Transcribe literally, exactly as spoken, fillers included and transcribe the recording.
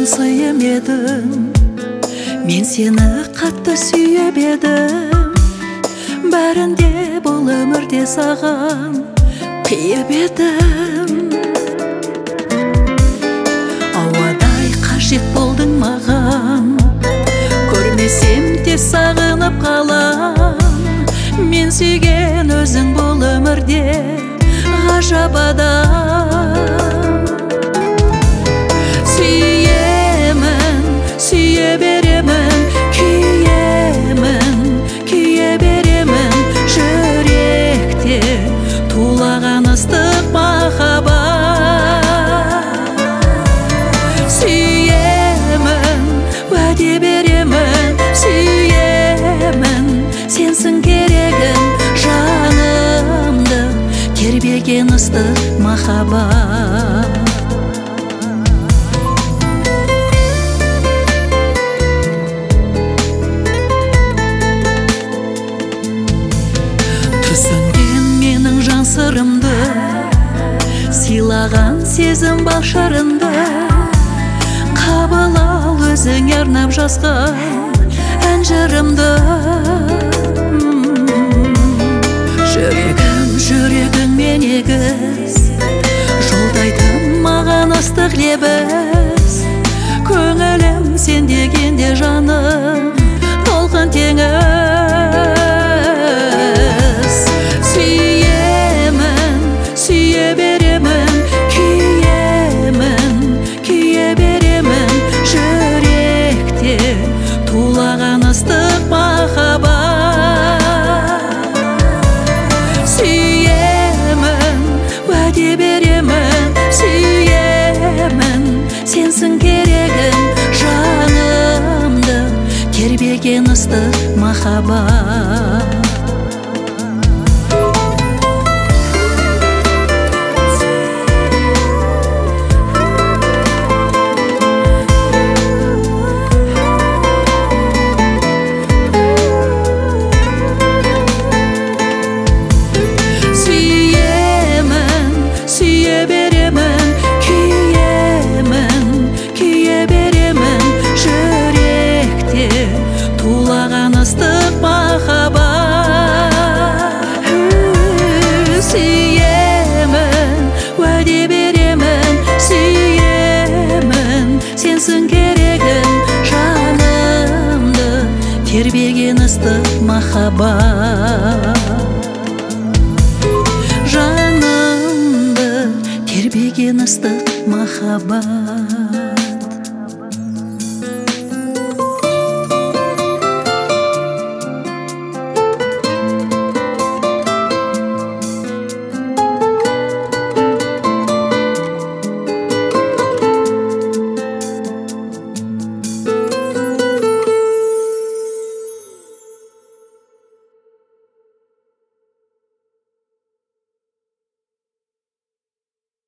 жан сыйым едің, мен сені қатты сүйіп едім. Бәрінде бұл өмірде саған қиып едім. Ауадай қажет болдың маған, көрмесем де сағынып қалам. Мен сүйген өзің бұл өмірде ғажап адам. Сүйемін, сүйе беремін, күйемін, күйе беремін. Жүректе тулаған ыстық махаббат. Сүйемін, уәде беремін, сүйемін. Сенсің керегім, жанымды тербеген ыстық махаббат. Түсінген менің жан сырымды, сыйлаған сезім балшарымды. Қабыл ал өзің арнап жазған ән жырымды. Жүрегім, жүрегің мен егіз, жолдайтын маған ыстық лебіз. Көңілім сен дегенде жаным, толқын теңіз. Сүйемін, сүйе беремін, күйемін, күйе беремін. Жүректе тулаған ыстық махаббат. Сүйемін, уәде беремін, сүйемін. Сенсің керегім, жанымды тербеген ыстық махаббат. Тулаған ыстық махаббат. Сүйемін, уәде беремін, сүйемін. Сенсің керегім, жанымды тербеген ыстық махаббат. Жанымды тербеген ыстық махаббат.